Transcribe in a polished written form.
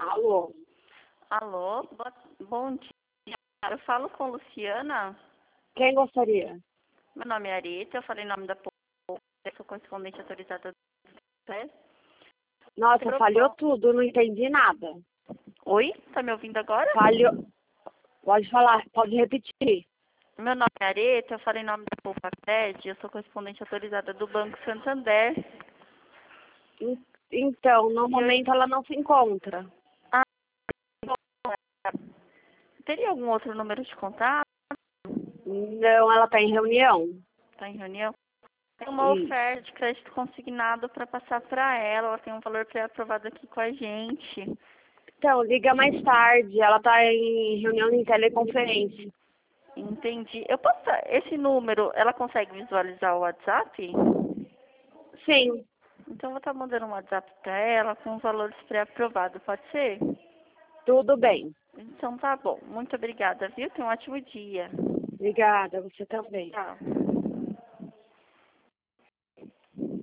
Alô? Alô, bom dia. Eu falo com Luciana. Quem gostaria? Meu nome é Arita, eu falei em nome da Poupa, eu sou correspondente autorizada do PES. Nossa, falhou tudo, não entendi nada. Oi, tá me ouvindo agora? Falhou. Pode falar, pode repetir. Meu nome é Arita, eu falei em nome da Poupa Cred, eu sou correspondente autorizada do Banco Santander. Então, no momento ela não se encontra. Ah, teria algum outro número de contato? Não, ela está em reunião. Está em reunião? Tem uma Isso. oferta de crédito consignado para passar para ela tem um valor pré-aprovado aqui com a gente. Então, liga mais tarde. Ela está em reunião em teleconferência. Entendi. Eu posso. Esse número, ela consegue visualizar o WhatsApp? Sim, Então eu vou estar mandando um WhatsApp para ela com os valores pré-aprovados, pode ser? tudo bem. Então tá bom. Muito obrigada, viu? Tenha um ótimo dia. Obrigada, você também. Tchau.